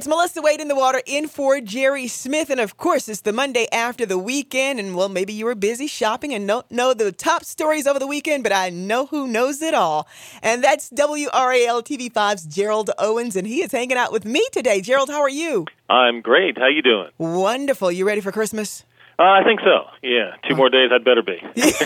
It's Melissa Wade in the water in for Jerry Smith. And of course, it's the Monday after the weekend. And well, maybe you were busy shopping and don't know the top stories over the weekend, but I know who knows it all. And that's WRAL TV5's Gerald Owens. And he is hanging out with me today. Gerald, how are you? I'm great. How you doing? Wonderful. You ready for Christmas? I think so. Yeah. 2 more days, I'd better be.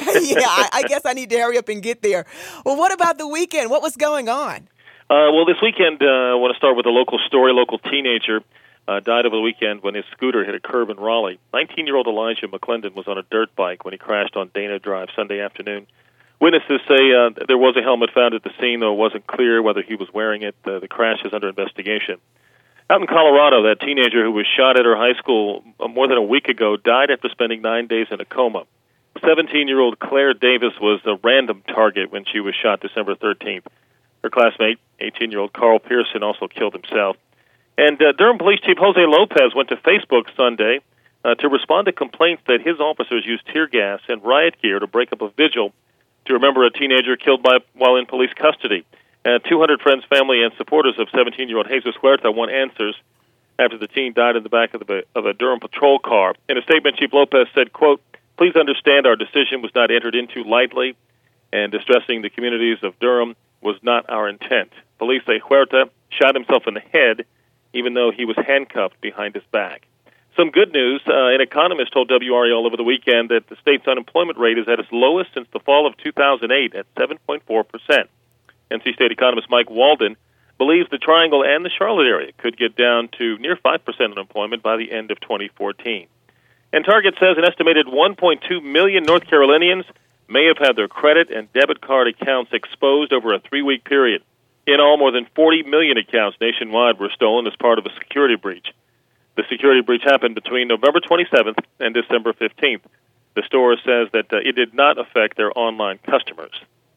I guess I need to hurry up and get there. Well, what about the weekend? What was going on? Well, this weekend, I want to start with a local story. A local teenager died over the weekend when his scooter hit a curb in Raleigh. 19-year-old Elijah McClendon was on a dirt bike when he crashed on Dana Drive Sunday afternoon. Witnesses say there was a helmet found at the scene, though it wasn't clear whether he was wearing it. The crash is under investigation. Out in Colorado, that teenager who was shot at her high school more than a week ago died after spending 9 days in a coma. 17-year-old Claire Davis was a random target when she was shot December 13th. Her classmate, 18-year-old Carl Pearson, also killed himself. And Durham Police Chief Jose Lopez went to Facebook Sunday to respond to complaints that his officers used tear gas and riot gear to break up a vigil to remember a teenager killed while in police custody. 200 friends, family, and supporters of 17-year-old Jesus Huerta want answers after the teen died in the back of a Durham patrol car. In a statement, Chief Lopez said, quote, "Please understand our decision was not entered into lightly, and distressing the communities of Durham was not our intent. Police say Huerta shot himself in the head, even though he was handcuffed behind his back." Some good news. An economist told WRAL over the weekend that the state's unemployment rate is at its lowest since the fall of 2008 at 7.4%. NC State economist Mike Walden believes the Triangle and the Charlotte area could get down to near 5% unemployment by the end of 2014. And Target says an estimated 1.2 million North Carolinians may have had their credit and debit card accounts exposed over a 3-week period. In all, more than 40 million accounts nationwide were stolen as part of a security breach. The security breach happened between November 27th and December 15th. The store says that it did not affect their online customers.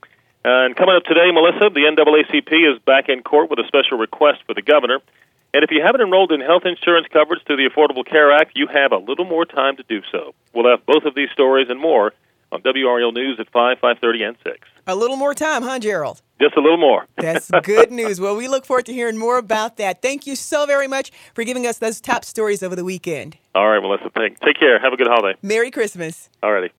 And coming up today, Melissa, the NAACP is back in court with a special request for the governor. And if you haven't enrolled in health insurance coverage through the Affordable Care Act, you have a little more time to do so. We'll have both of these stories and more on WRAL News at 5, 5:30, and 6. A little more time, huh, Gerald? Just a little more. That's good news. Well, we look forward to hearing more about that. Thank you so very much for giving us those top stories over the weekend. All right, Melissa. Take care. Have a good holiday. Merry Christmas. All righty.